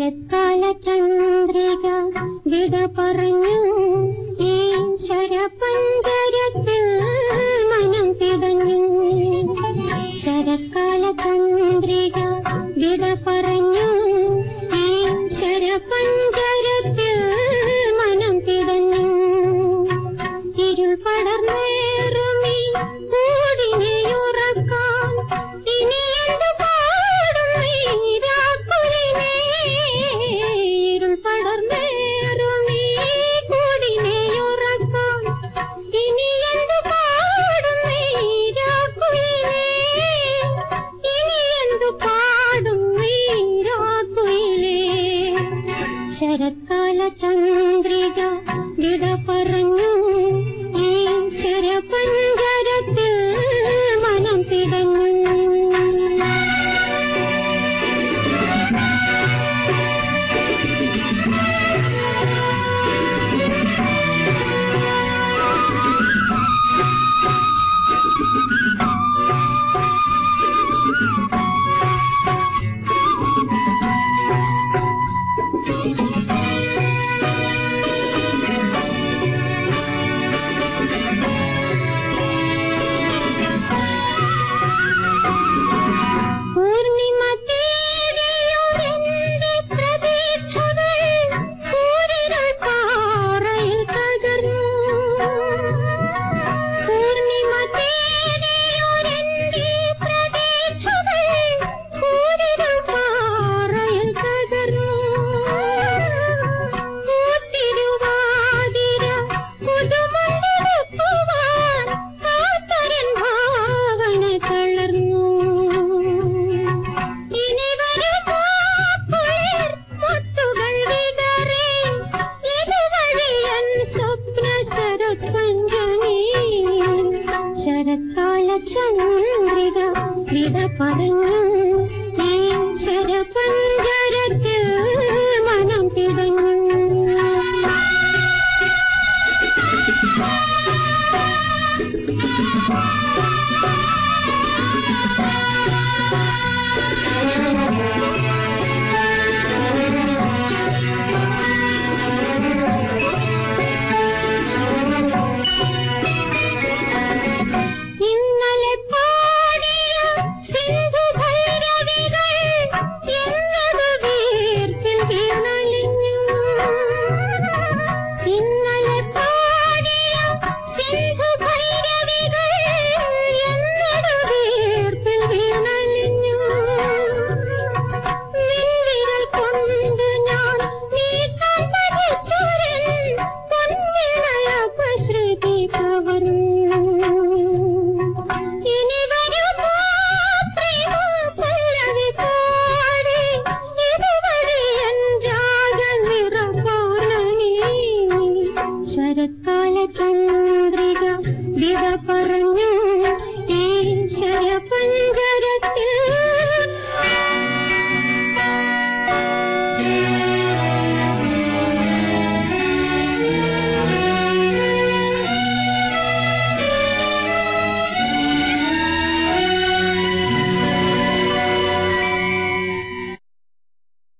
ശരത്കാല ചന്ദ്രിക വിട പറഞ്ഞു ഈശ്വരപഞ്ചരത്തിൽ മനം പിടഞ്ഞു. ശരത്കാല ചന്ദ്രിക വിട പറഞ്ഞു ഈശ്വരപഞ്ചരത്തിൽ മനം പിടഞ്ഞു. ഇരുൾ പടർന്നേറുമീ കൂടിനെയുറക്കാൻ ഇനി എന്തു പാടും നീരാക്കുലിനെ. ഇരുൾ പടർന്നേറുമീ കൂടിനെയുറക്കാൻ ഇനി എന്തു പാടും നീരാക്കുലിനെ. ഇനി എന്തു പാടും നീരാക്കുലിനെ. ശരത്കാല ചന്ദ്രിക വിട പറഞ്ഞു ഈശ്വരപഞ്ചരത്തിൽ മനം പിടഞ്ഞു. ശരത്കാല ചന്ദ്രിക വിട പറഞ്ഞു ഈശ്വരപഞ്ചരത്തിൽ മനം പിടഞ്ഞു. ശരത്കാല ചന്ദ്രിക വിട പറഞ്ഞു ഈശ്വരപഞ്ചരത്തിൽ